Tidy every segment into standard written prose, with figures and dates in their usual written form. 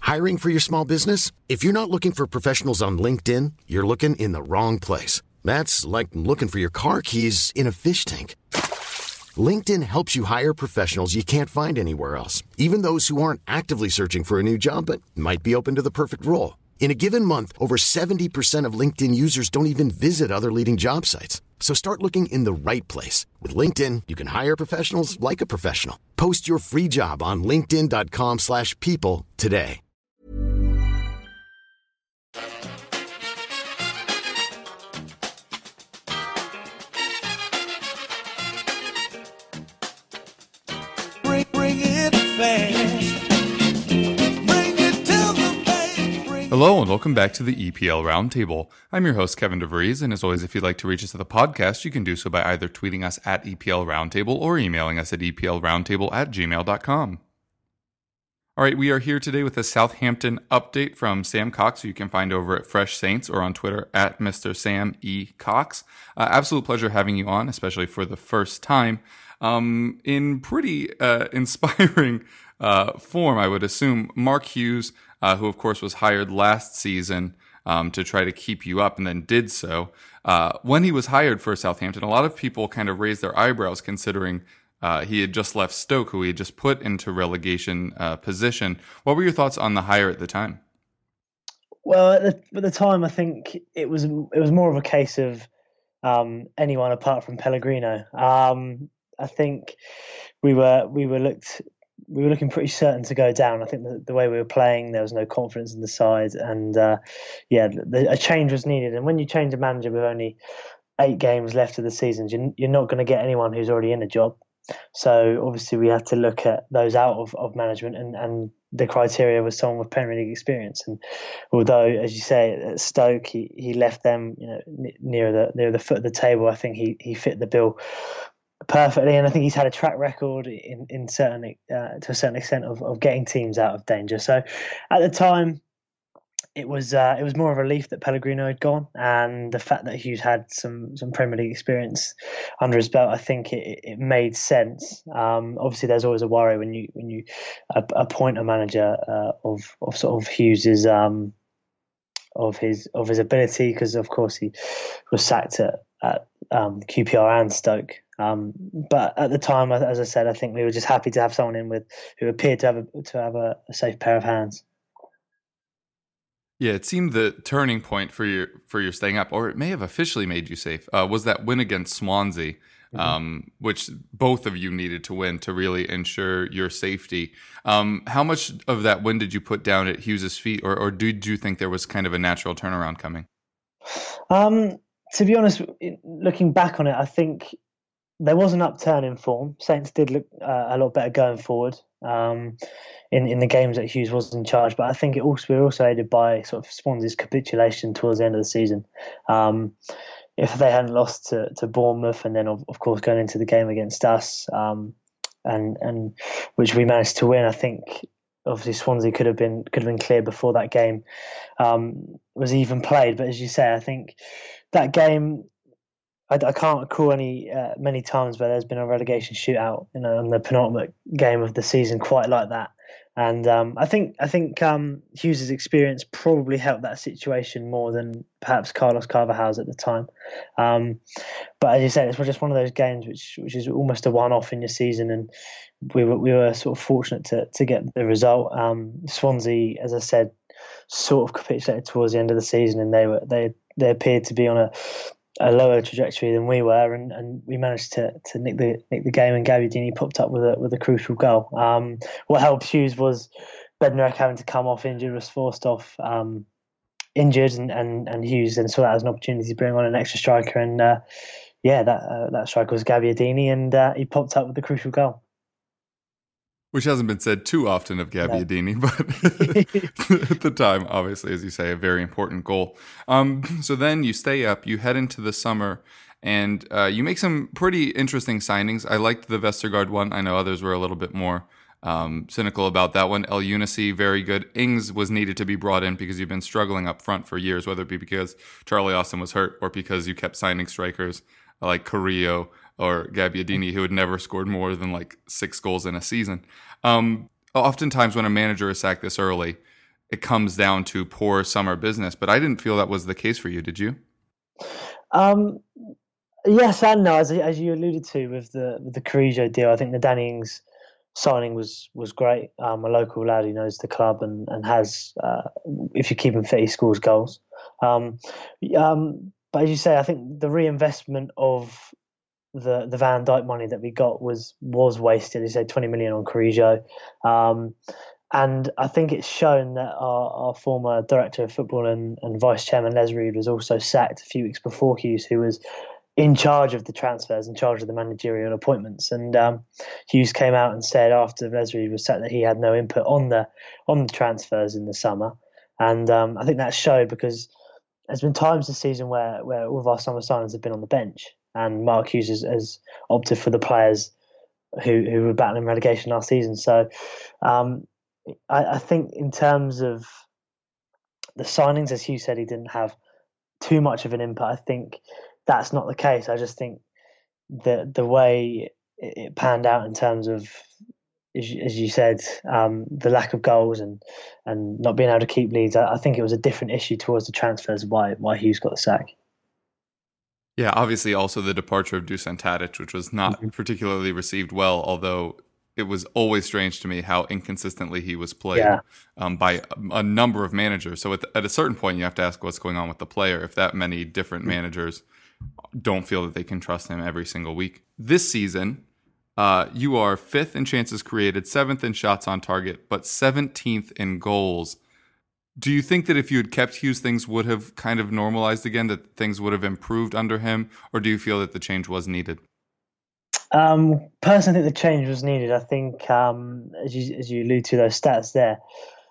Hiring for your small business? If you're not looking for professionals on LinkedIn, you're looking in the wrong place. That's like looking for your car keys in a fish tank. LinkedIn helps you hire professionals you can't find anywhere else, even those who aren't actively searching for a new job but might be open to the perfect role. In a given month, over 70% of LinkedIn users don't even visit other leading job sites. So start looking in the right place. With LinkedIn, you can hire professionals like a professional. Post your free job on linkedin.com/people today. Bring it fast. Hello and welcome back to the EPL Roundtable. I'm your host, Kevin DeVries, and as always, if you'd like to reach us at the podcast, you can do so by either tweeting us at EPL Roundtable or emailing us at eplroundtable@gmail.com. All right, we are here today with a Southampton update from Sam Cox, who you can find over at Fresh Saints or on Twitter at Mr. Sam E. Cox. Absolute pleasure having you on, especially for the first time. In pretty inspiring form, I would assume. Mark Hughes, who of course was hired last season to try to keep you up and then did so. When he was hired for Southampton, a lot of people kind of raised their eyebrows considering he had just left Stoke, who he had just put into relegation position. What were your thoughts on the hire at the time? Well, at the time, I think it was more of a case of anyone apart from Pellegrino. I think we were looking pretty certain to go down. I think the way we were playing, there was no confidence in the side, and a change was needed. And when you change a manager with only 8 games left of the season, you're not going to get anyone who's already in a job. So obviously we had to look at those out of management, and the criteria was someone with Premier League experience. And although, as you say, at Stoke he left them, near the foot of the table, I think he fit the bill perfectly, and I think he's had a track record in certain to a certain extent of getting teams out of danger. So at the time, it was more of a relief that Pellegrino had gone, and the fact that Hughes had some Premier League experience under his belt, I think it made sense. Obviously, there's always a worry when you appoint a manager of sort of Hughes's of his ability, because of course he was sacked at QPR and Stoke. But at the time, as I said, I think we were just happy to have someone in who appeared to have a safe pair of hands. Yeah, it seemed the turning point for your staying up, or it may have officially made you safe, was that win against Swansea, which both of you needed to win to really ensure your safety. How much of that win did you put down at Hughes' feet, or did you think there was kind of a natural turnaround coming? To be honest, looking back on it, I think there was an upturn in form. Saints did look a lot better going forward in the games that Hughes was in charge. But I think we were also aided by sort of Swansea's capitulation towards the end of the season. If they hadn't lost to Bournemouth, and then of course going into the game against us, and which we managed to win, I think obviously Swansea could have been clear before that game was even played. But as you say, I think that game, I can't recall many times where there's been a relegation shootout, in the penultimate game of the season quite like that. And I think Hughes' experience probably helped that situation more than perhaps Carlos Carvajal's at the time. But as you said, it's just one of those games which is almost a one-off in your season, and we were sort of fortunate to get the result. Swansea, as I said, sort of capitulated towards the end of the season, and they appeared to be on a lower trajectory than we were, and we managed to nick the game, and Gabbiadini popped up with a crucial goal. What helped Hughes was Bednarek having to come off injured, was forced off injured, and Hughes then saw that as an opportunity to bring on an extra striker, and that striker was Gabbiadini, and he popped up with the crucial goal. Which hasn't been said too often of Gabbiadini, but at the time, obviously, as you say, a very important goal. So then you stay up, you head into the summer, and you make some pretty interesting signings. I liked the Vestergaard one. I know others were a little bit more cynical about that one. El Unici, very good. Ings was needed to be brought in because you've been struggling up front for years, whether it be because Charlie Austin was hurt or because you kept signing strikers like Carrillo or Gabbiadini, who had never scored more than 6 goals in a season. Oftentimes when a manager is sacked this early, it comes down to poor summer business. But I didn't feel that was the case for you, did you? Yes and no. As you alluded to with the Carrillo deal, I think the Danny Ings signing was great. A local lad who knows the club and has, if you keep him fit, he scores goals. But as you say, I think the reinvestment of the Van Dijk money that we got was wasted. He said 20 million on Carrillo. And I think it's shown that our former director of football and vice chairman Les Reed was also sacked a few weeks before Hughes, who was in charge of the transfers, in charge of the managerial appointments. And Hughes came out and said after Les Reed was sacked that he had no input on the transfers in the summer. And I think that showed, because there's been times this season where all of our summer signings have been on the bench, and Mark Hughes has opted for the players who were battling relegation last season. So I think in terms of the signings, as Hugh said, he didn't have too much of an impact. I think that's not the case. I just think that the way it panned out in terms of, as you said, the lack of goals and not being able to keep leads, I think it was a different issue towards the transfers why Hughes got the sack. Yeah, obviously also the departure of Dusan Tadic, which was not particularly received well, although it was always strange to me how inconsistently he was played by a number of managers. So at a certain point, you have to ask what's going on with the player if that many different managers don't feel that they can trust him every single week. This season, you are 5th in chances created, 7th in shots on target, but 17th in goals. Do you think that if you had kept Hughes, things would have kind of normalized again, that things would have improved under him? Or do you feel that the change was needed? Personally, I think the change was needed. I think, as you allude to those stats there,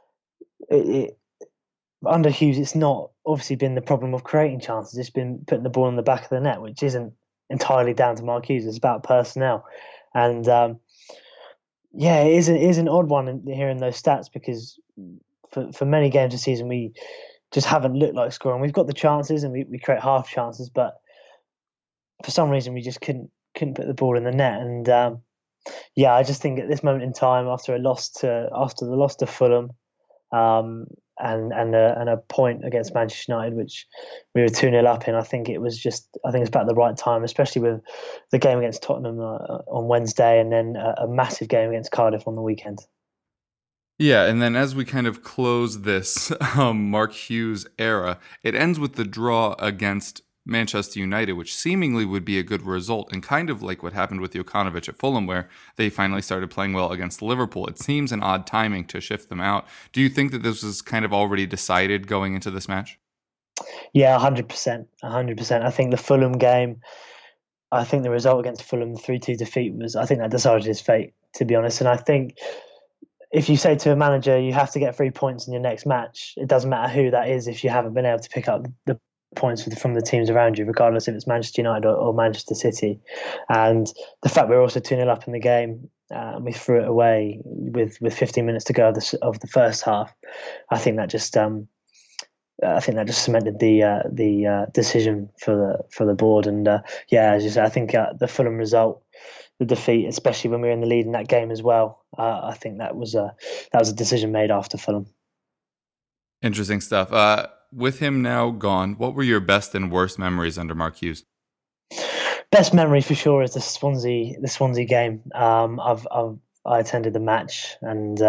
under Hughes, it's not obviously been the problem of creating chances. It's been putting the ball in the back of the net, which isn't entirely down to Mark Hughes. It's about personnel. And it is an odd one hearing those stats, because for many games this season, we just haven't looked like scoring. We've got the chances and we create half chances, but for some reason we just couldn't put the ball in the net. And I just think at this moment in time, after the loss to Fulham, and a point against Manchester United, which we were 2-0 up in, I think it's about the right time, especially with the game against Tottenham on Wednesday, and then a massive game against Cardiff on the weekend. Yeah, and then as we kind of close this Mark Hughes era, it ends with the draw against Manchester United, which seemingly would be a good result, and kind of like what happened with Jokanovic at Fulham, where they finally started playing well against Liverpool. It seems an odd timing to shift them out. Do you think that this was kind of already decided going into this match? Yeah, 100%. 100%. I think the Fulham game, I think the result against Fulham, the 3-2 defeat, I think that decided his fate, to be honest. And I think if you say to a manager, you have to get 3 points in your next match, it doesn't matter who that is if you haven't been able to pick up the points from the teams around you, regardless if it's Manchester United or Manchester City. And the fact we're also 2-0 up in the game, and we threw it away with 15 minutes to go of the first half, I think that just cemented the decision for the board. And as you say, I think the Fulham result, the defeat, especially when we were in the lead in that game as well, I think that was a decision made after Fulham. Interesting stuff. With him now gone, what were your best and worst memories under Mark Hughes? Best memory for sure is the Swansea game. I attended the match, and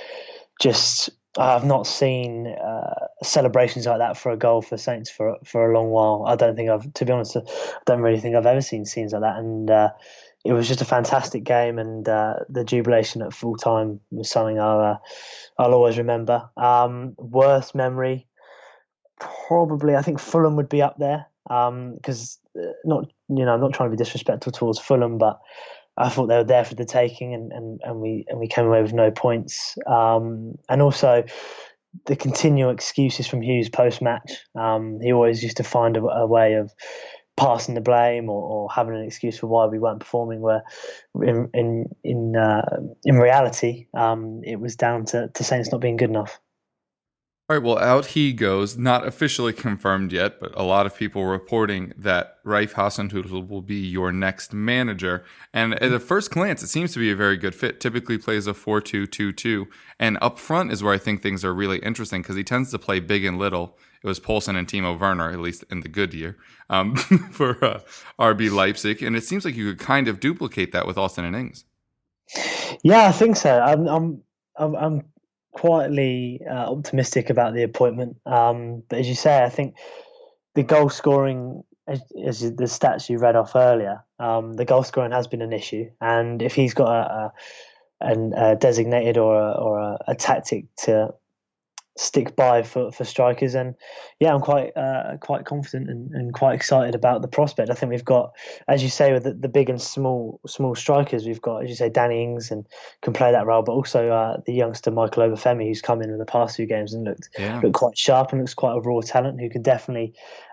I've not seen celebrations like that for a goal for Saints for a long while. I don't really think I've ever seen scenes like that. And it was just a fantastic game, and the jubilation at full time was something I'll always remember. Worst memory, probably, I think Fulham would be up there, because I'm not trying to be disrespectful towards Fulham, but I thought they were there for the taking, and we came away with no points. And also the continual excuses from Hughes post match. He always used to find a way of passing the blame or having an excuse for why we weren't performing, where in reality it was down to Saints not being good enough. All right, well, out he goes. Not officially confirmed yet, but a lot of people reporting that Raif Hasenhüttl will be your next manager. And at a first glance, it seems to be a very good fit. Typically plays a 4-2-2-2. And up front is where I think things are really interesting because he tends to play big and little. It was Poulsen and Timo Werner, at least in the good year, for RB Leipzig. And it seems like you could kind of duplicate that with Austin and Ings. Yeah, I think so. I'm quietly optimistic about the appointment. But as you say, I think the goal scoring, as the stats you read off earlier, the goal scoring has been an issue. And if he's got a designated or a tactic to stick by for strikers, and yeah, I'm quite confident and quite excited about the prospect. I think we've got, as you say, with the big and small strikers, we've got, as you say, Danny Ings and can play that role, but also the youngster Michael Obafemi, who's come in the past few games and looked quite sharp and looks quite a raw talent who can definitely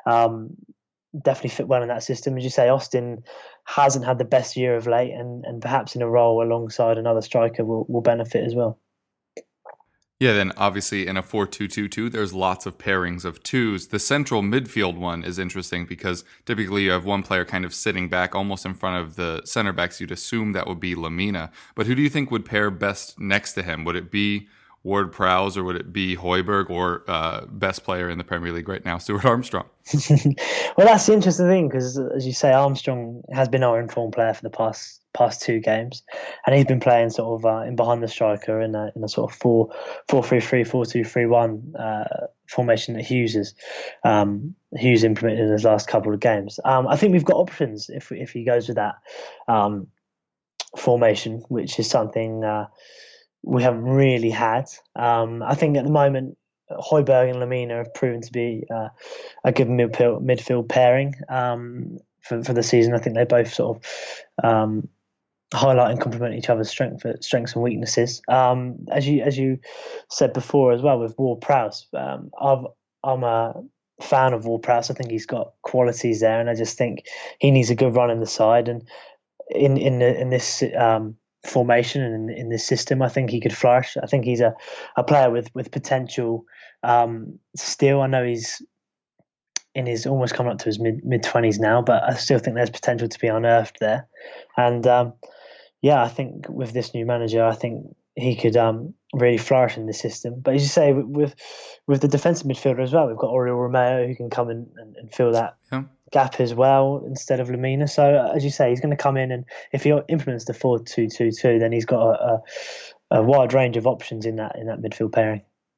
fit well in that system. As you say, Austin hasn't had the best year of late, and perhaps in a role alongside another striker will benefit as well. Yeah, then obviously in a 4-2-2-2, there's lots of pairings of twos. The central midfield one is interesting because typically you have one player kind of sitting back almost in front of the center backs. You'd assume that would be Lamina. But who do you think would pair best next to him? Would it be Ward-Prowse or would it be Højbjerg or best player in the Premier League right now, Stuart Armstrong? Well, that's the interesting thing because, as you say, Armstrong has been our informed player for the past two games, and he's been playing sort of in behind the striker in a sort of 4-3-3, 4-2-3-1 formation that Hughes implemented in his last couple of games. I think we've got options if he goes with that formation, which is something we haven't really had. I think at the moment, Højbjerg and Lamina have proven to be a good midfield pairing for the season. I think they both sort of highlight and complement each other's strengths and weaknesses. As you said before as well with Ward-Prowse, I'm a fan of Ward-Prowse. I think he's got qualities there, and I just think he needs a good run in the side. And in this formation and in this system, I think he could flourish. I think he's a player with potential. Still, I know he's in his almost coming up to his mid-20s now, but I still think there's potential to be unearthed there. And I think with this new manager, I think he could really flourish in the system. But as you say, with the defensive midfielder as well, we've got Oriol Romeo who can come in and fill that gap as well instead of Lamina. So as you say, he's going to come in, and if he implements the 4-2-2-2, then he's got a wide range of options in that midfield pairing.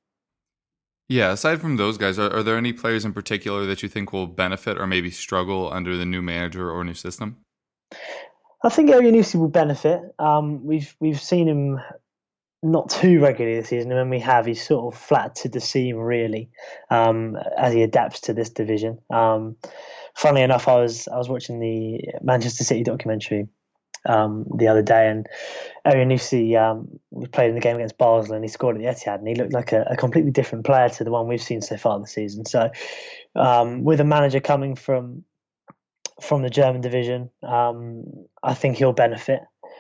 Yeah, aside from those guys, are there any players in particular that you think will benefit or maybe struggle under the new manager or new system? I think Elyounoussi will benefit. We've seen him not too regularly this season, and when we have, he's sort of flattered the seam really as he adapts to this division. Funnily enough, I was watching the Manchester City documentary the other day, and Elyounoussi was played in the game against Basel, and he scored at the Etihad, and he looked like a completely different player to the one we've seen so far this season. So with a manager coming from the German division, I think he'll benefit.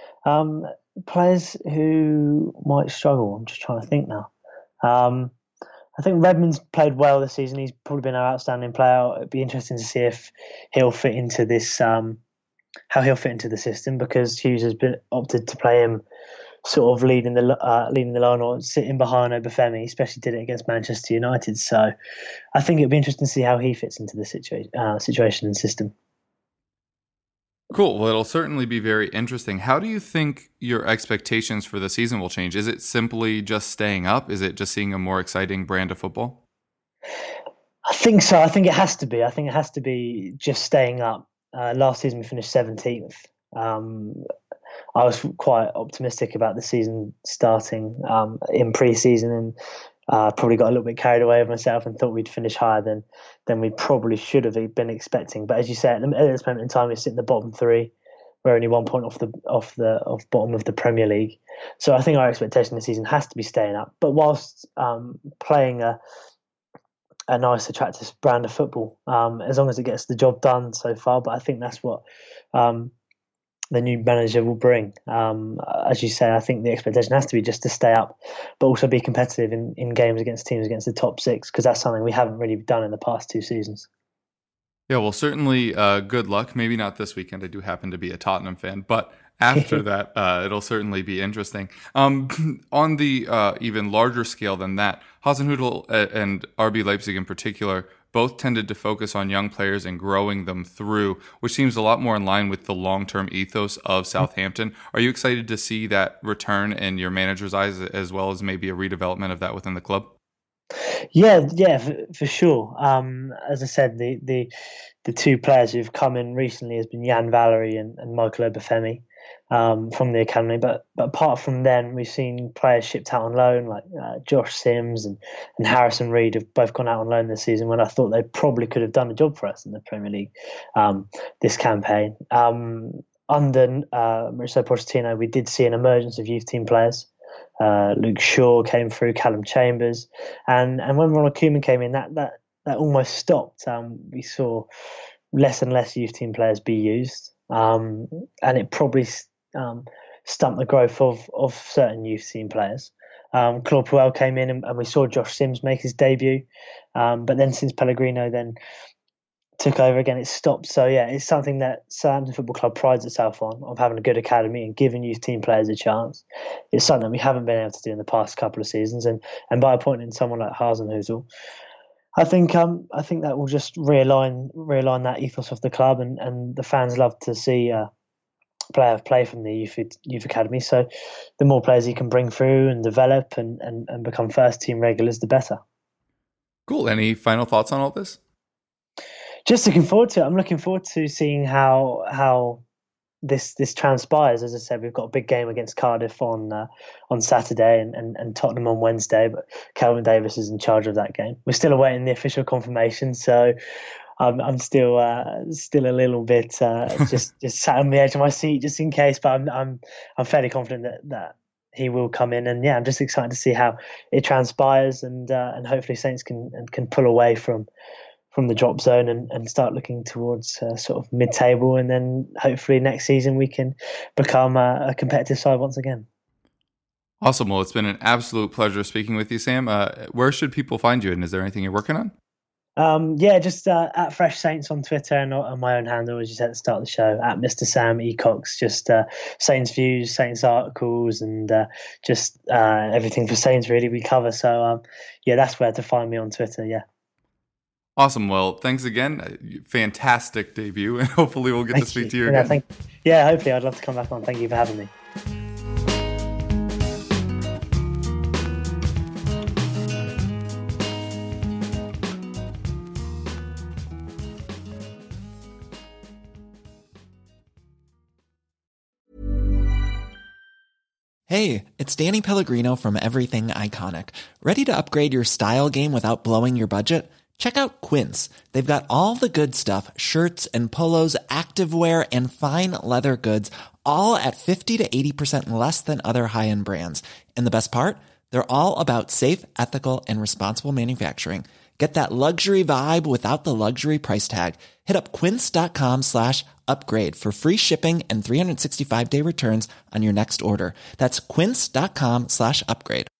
Players who might struggle, I'm just trying to think now. I think Redmond's played well this season. He's probably been our outstanding player. It'd be interesting to see if he'll fit into this, how he'll fit into the system, because Hughes has been opted to play him sort of leading the line or sitting behind Obafemi, especially did it against Manchester United. So I think it'd be interesting to see how he fits into the situation and system. Cool. Well, it'll certainly be very interesting. How do you think your expectations for the season will change? Is it simply just staying up? Is it just seeing a more exciting brand of football? I think so. I think it has to be. I think it has to be just staying up. Last season we finished 17th. I was quite optimistic about the season starting in pre-season, and probably got a little bit carried away with myself and thought we'd finish higher than we probably should have been expecting. But as you say, at this moment in time, we're sitting in the bottom three. We're only 1 point off bottom of the Premier League. So I think our expectation this season has to be staying up. But whilst playing a nice, attractive brand of football, as long as it gets the job done so far. But I think that's what the new manager will bring. As you say, I think the expectation has to be just to stay up, but also be competitive in games against teams against the top six, because that's something we haven't really done in the past 2 seasons. Yeah, well, certainly good luck. Maybe not this weekend. I do happen to be a Tottenham fan, but after that, it'll certainly be interesting. On the even larger scale than that, Hasenhüttl and RB Leipzig in particular both tended to focus on young players and growing them through, which seems a lot more in line with the long-term ethos of Southampton. Are you excited to see that return in your manager's eyes, as well as maybe a redevelopment of that within the club? Yeah, for sure. As I said, the 2 players who've come in recently has been Jan Valery and Michael Obafemi from the academy. But apart from them, we've seen players shipped out on loan like Josh Sims and Harrison Reed have both gone out on loan this season, when I thought they probably could have done a job for us in the Premier League this campaign. Under Mauricio Pochettino, we did see an emergence of youth team players. Luke Shaw came through, Callum Chambers, and when Ronald Koeman came in, that almost stopped. We saw less and less youth team players be used, and it probably stumped the growth of certain youth team players. Claude Puel came in, and we saw Josh Sims make his debut, but then since Pellegrino then took over again, it stopped. So yeah, it's something that Southampton Football Club prides itself on, of having a good academy and giving youth team players a chance. It's something we haven't been able to do in the past couple of seasons, and by appointing someone like Hasenhüttl, I think that will just realign that ethos of the club, and the fans love to see a player play from the youth academy. So the more players he can bring through and develop and become first team regulars, the better. Cool. Any final thoughts on all this? Just looking forward to it. I'm looking forward to seeing how this transpires. As I said, we've got a big game against Cardiff on Saturday and Tottenham on Wednesday, but Kelvin Davis is in charge of that game. We're still awaiting the official confirmation, so I'm still a little bit just sat on the edge of my seat just in case. But I'm fairly confident that he will come in, and yeah, I'm just excited to see how it transpires, and hopefully Saints can pull away from the drop zone and start looking towards sort of mid-table, and then hopefully next season we can become a competitive side once again. Awesome. Well, it's been an absolute pleasure speaking with you, Sam. Where should people find you, and is there anything you're working on? Just at Fresh Saints on Twitter, and on my own handle, as you said at the start of the show, at Mr. Sam Ecox. Just Saints views, Saints articles, and just everything for Saints really we cover. So that's where to find me on Twitter. Yeah. Awesome. Well, thanks again. Fantastic debut, and hopefully we'll get to speak to you again. Hopefully I'd love to come back on. Thank you for having me. Hey, it's Danny Pellegrino from Everything Iconic. Ready to upgrade your style game without blowing your budget? Check out Quince. They've got all the good stuff, shirts and polos, activewear, and fine leather goods, all at 50 to 80% less than other high-end brands. And the best part? They're all about safe, ethical, and responsible manufacturing. Get that luxury vibe without the luxury price tag. Hit up quince.com/upgrade for free shipping and 365-day returns on your next order. That's quince.com/upgrade.